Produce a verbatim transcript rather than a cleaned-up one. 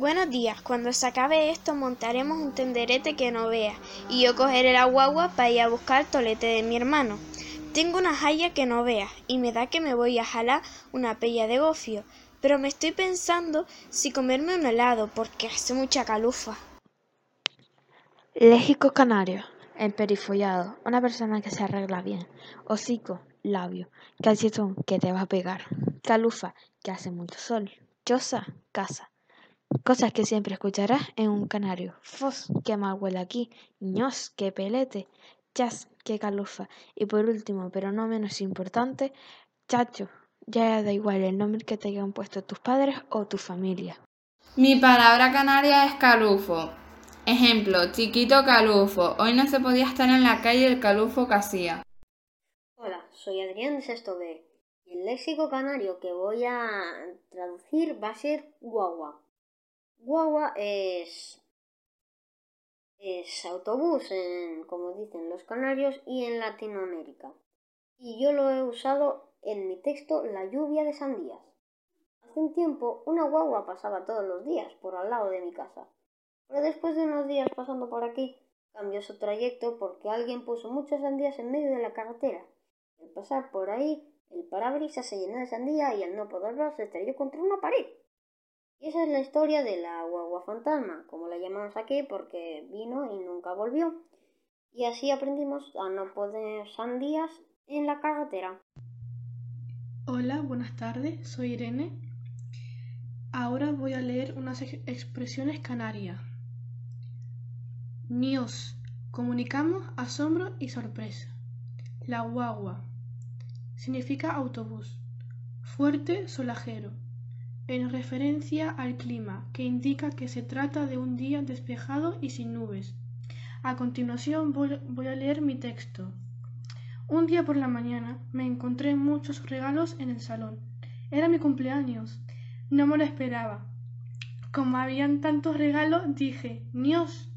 Buenos días, cuando se acabe esto montaremos un tenderete que no veas y yo cogeré la guagua para ir a buscar el tolete de mi hermano. Tengo una jaya que no veas y me da que me voy a jalar una pella de gofio, pero me estoy pensando si comerme un helado porque hace mucha calufa. Léxico canario: emperifollado, una persona que se arregla bien. Hocico, labio. Calcetón, que te va a pegar. Calufa, que hace mucho sol. Choza, casa. Cosas que siempre escucharás en un canario. Fos, que mal huele aquí. Ños, que pelete. Chas, que calufa. Y por último, pero no menos importante, chacho. Ya da igual el nombre que te hayan puesto tus padres o tu familia. Mi palabra canaria es calufo. Ejemplo, chiquito calufo. Hoy no se podía estar en la calle el calufo que hacía. Hola, soy Adrián de sexto B y el léxico canario que voy a traducir va a ser guagua. Guagua es, es autobús, en, como dicen los canarios y en Latinoamérica. Y yo lo he usado en mi texto La lluvia de sandías. Hace un tiempo una guagua pasaba todos los días por al lado de mi casa, pero después de unos días pasando por aquí cambió su trayecto porque alguien puso muchas sandías en medio de la carretera. Al pasar por ahí, el parabrisas se llenó de sandía y al no poder ver se estrelló contra una pared. Y esa es la historia de la guagua fantasma, como la llamamos aquí, porque vino y nunca volvió. Y así aprendimos a no poner sandías en la carretera. Hola, buenas tardes, soy Irene. Ahora voy a leer unas ex- expresiones canarias. Nios, comunicamos asombro y sorpresa. La guagua significa autobús. Fuerte, solajero, en referencia al clima, que indica que se trata de un día despejado y sin nubes. A continuación voy, voy a leer mi texto. Un día por la mañana me encontré muchos regalos en el salón. Era mi cumpleaños. No me lo esperaba. Como habían tantos regalos, dije, Dios,